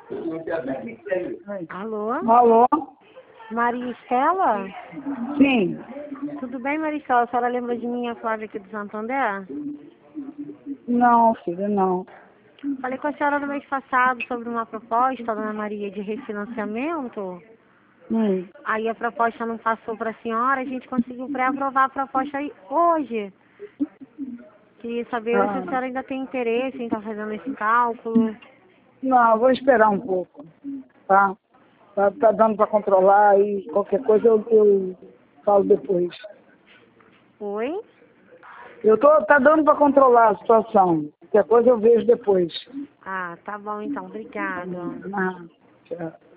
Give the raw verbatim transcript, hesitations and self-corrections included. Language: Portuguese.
Alô? Alô? Maria Estela? Sim. Tudo bem, Maria Estela? A senhora lembra de mim, a Flávia aqui do Santander? Não, filha, não. Falei com a senhora no mês passado sobre uma proposta, dona Maria, de refinanciamento. Hum. Aí a proposta não passou para a senhora, a gente conseguiu pré-aprovar a proposta aí hoje. Queria saber se a Ah. senhora ainda tem interesse em estar fazendo esse cálculo. Não, eu vou esperar um pouco, tá? Tá, tá dando para controlar e qualquer coisa eu, eu falo depois. Oi? Eu tô, tá dando para controlar a situação. Qualquer coisa eu vejo depois. Ah, tá bom então, obrigada. Ah, tchau.